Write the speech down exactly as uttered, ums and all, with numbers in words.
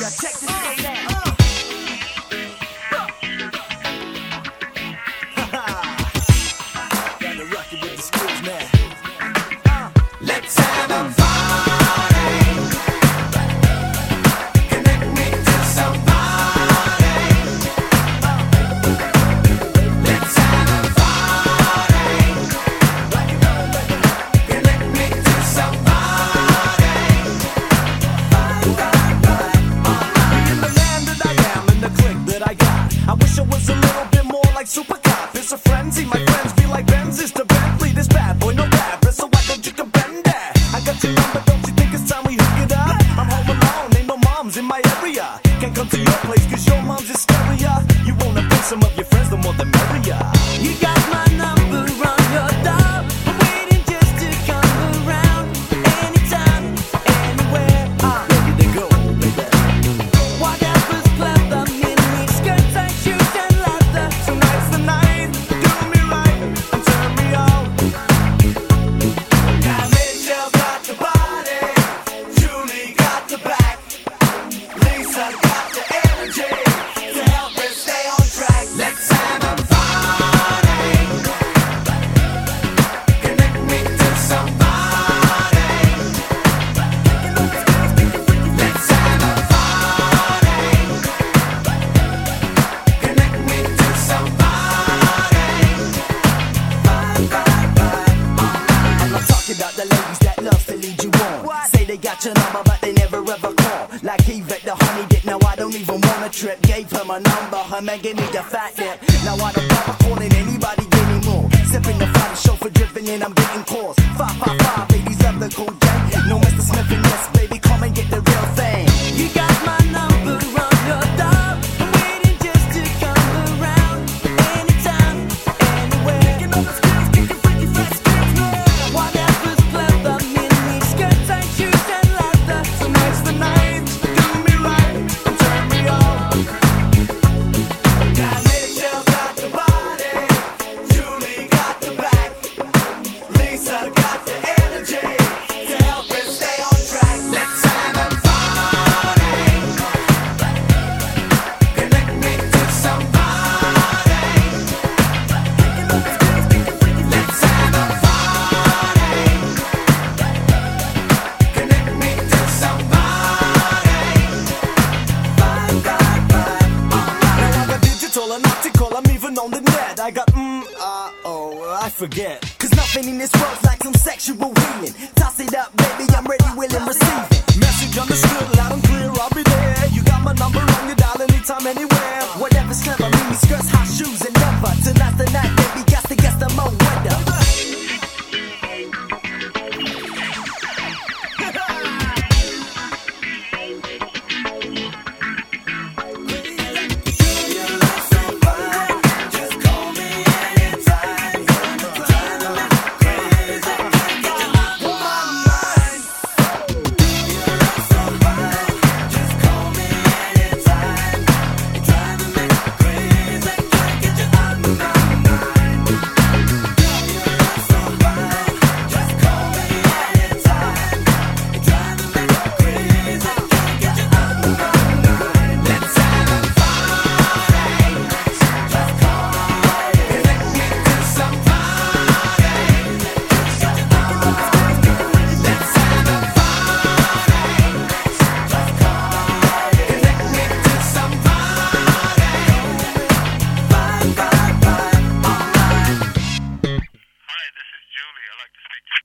Now check this shit out. Gotta rock it with the skills, man. Uh, let's have a party. Connect me to somebody. Let's have a party. Connect me to somebody. In the land that I am, in the clique that I got, I wish I was a little bit more like Super Cop. It's a frenzy, my friends be like Benz is the Bentley. This bad boy, no rapper, so why don't you come bend that? I got your number, don't you think it's time we hook it up? I'm home alone, ain't no moms in my area. Can't come to your place cause your mom's hysteria. You wanna bring some of your friends, the more the merrier. You got my number on your door, I'm waiting just to come around. Anytime, anywhere, uh, ready to go, baby. Whatever's clever, mini skirts, tight shoes and leather. Tonight's the night, do me right and turn me on. Now Michelle got the body, Julie got the back, Lisa got the energy to help us stay on track. Let's have a party. Connect me to somebody. Let's have a party. Connect me to somebody. I'm not talking about the ladies that love to lead you on. Say they got your number, but they never ever call. Like Yvette, the honey did. Now I don't even want a trip. Gave her my number, her man gave me the fat nip. Now I don't bother calling anybody anymore. Sipping the fire, chauffeur dripping and I'm getting calls. Five, five, five, ladies love the cool gang. No Mister Smith and yes, baby, come and get the real thing. You got my number on your door, I'm waiting just to come around. Anytime, anywhere. Picking up the skills, kicking freaky fast skills, yeah. Whatever's clever, mini skirts, tight shoes and leather. Tonight's the night, do me right and turn me on. Now Michelle got the body, Julie got the back, Lisa got the energy to help us stay on track. Let's have a party. Connect me to somebody. Let's have a party. Connect me to somebody. Now I got digital and optical, I'm even on the net. I got mm, uh, oh, I forget. Cause nothing in this world's like some sexual healing. Toss it up, baby, I'm ready, willing, receiving. Message understood, loud and clear, I'll be there. You got my number on your dial anytime, anywhere. Whatever's clever, mini skirts, hot shoes, and never. Tonight's the night, baby, got to guess the more weather. Hi, this is Julie. I'd like to speak to